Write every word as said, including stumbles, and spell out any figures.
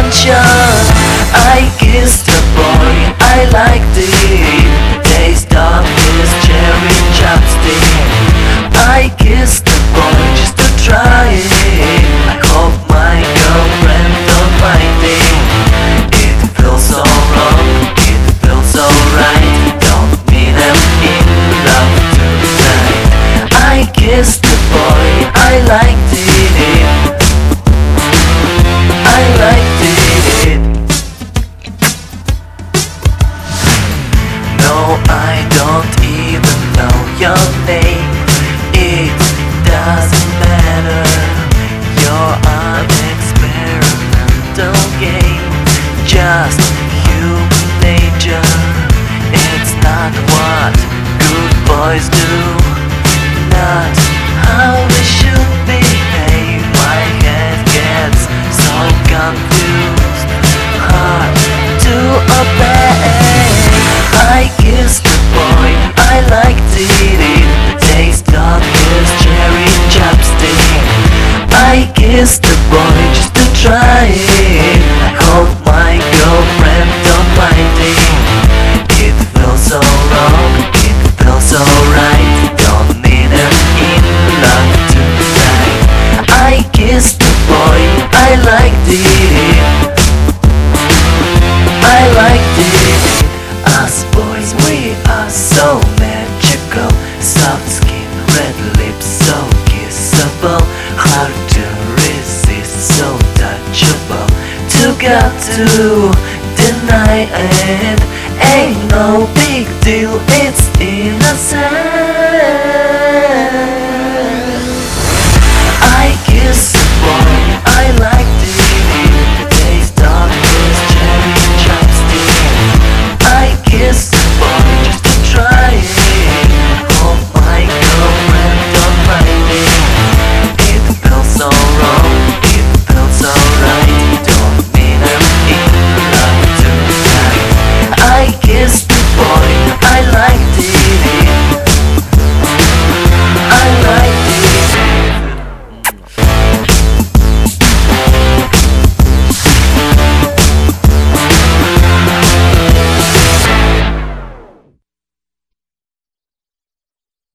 attention. I kissed the boy, I liked it. Taste of his cherry chapstick. I kissed the boy just to try it. I hope my girlfriend don't mind it. It feels so wrong, it feels so right. Don't mean I'm in love tonight. I kissed the boy, I liked it. I liked it. No, I don't even know your name. It doesn't matter. You're an experimental game. Just human nature. It's not what good boys do. Not how we should behave. My head gets so confused. Hard to obey. I kissed the boy, I liked it. The taste of his cherry chapstick. I kissed the boy just to try it. I hope my girlfriend don't mind it. It feels so wrong, it feels so right. Don't need her in love tonight. I kissed the boy, I liked it. I liked it. Us boys, we are so magical. Soft skin, red lips, so kissable. Hard to resist, so touchable. Too got to deny it. Ain't no big deal, it's innocent.